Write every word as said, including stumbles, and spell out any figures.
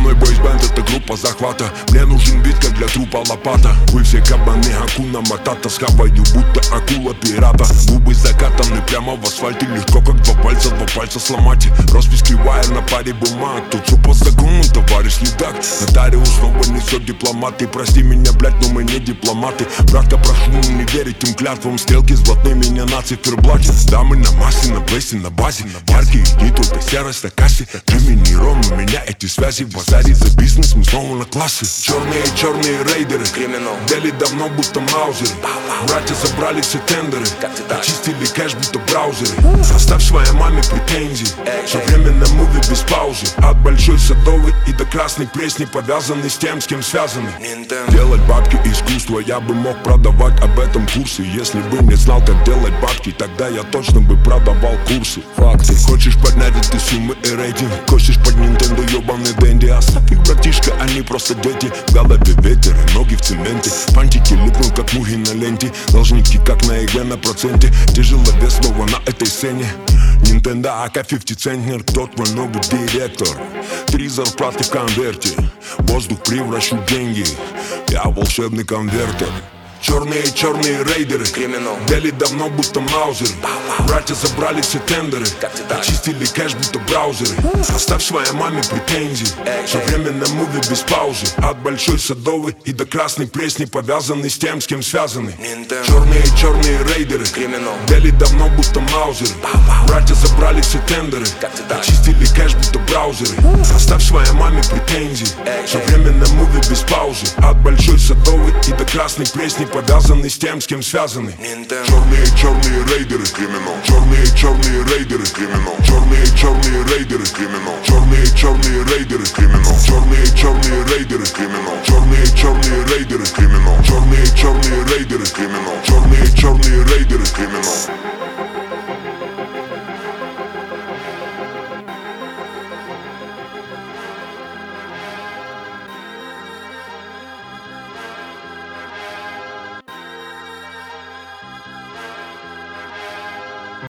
мной бойсбенд, это группа захвата. Мне нужен бит, как для трупа лопата. Вы все кабаны, Акуна Матата. Схаваю, будто акула пирата. Губы закатаны прямо в асфальте. Легко, как два пальца, два пальца сломать. Роспись кривая на паре бумаг. Тут все по закону, товарищ следак. Нотариус снова несет дипломат. И прости меня, блять, но мы не дипломаты. Братка, прошу не верить им клятвам. Стрелки с блатными, не нации ферблаки. Дамы на массе, на плейсе, на базе. Яркие дни, только серость на кассе. Джимми, Ром, у меня эти связи. Базарить за бизнес, мы снова на классы. Черные, черные рейдеры. Криминал. Дели давно, будто маузеры. Братья забрали все тендеры. Очистили кэш, будто браузеры. Оставь своей маме претензии. Все время на муви без паузы. От Большой Садовой и до Красной Пресни. Повязаны с тем, с кем связаны. Делать бабки искусство. Я бы мог продавать об этом курсы. Если бы не знал, как делать бабки, тогда я точно бы продавал курсы. Факты. Хочешь поднять эти суммы и рейтинг? Косишь под Nintendo, ебаный Дэнди. Оставь их, братишка, они просто дети. В голове ветер, ноги в цементе. Пантики липнут, как мухи на ленте. Должники, как на ЕГЭ на проценте. Тяжеловес снова на этой сцене. Nintendo, АК пятьдесят центнер. Кто твой новый директор? Три зарплаты в конверте. Воздух превращу в деньги. Я волшебный конвертер. Черные, черные рейдеры. Криминал. Дели давно, будто маузеры. Братья забрали все тендеры. Очистили кэш, будто браузеры. Оставь своей маме претензии. Все время на муви без паузы. От Большой Садовой и до Красной Пресни. Повязаны с тем, с кем связаны. Черные, черные рейдеры. Криминал. Дели давно, будто маузеры. Братья забрали все тендеры. Очистили кэш, будто браузеры. Оставь своей маме претензии. Все время на муви без паузы. От Большой Садовой и до Красной Пресни. Повязаны с тем, с кем связаны. Черные, черные рейдеры, криминал. Черные, черные рейдеры, криминал. Черные, черные рейдеры, криминал. Черные, черные рейдеры.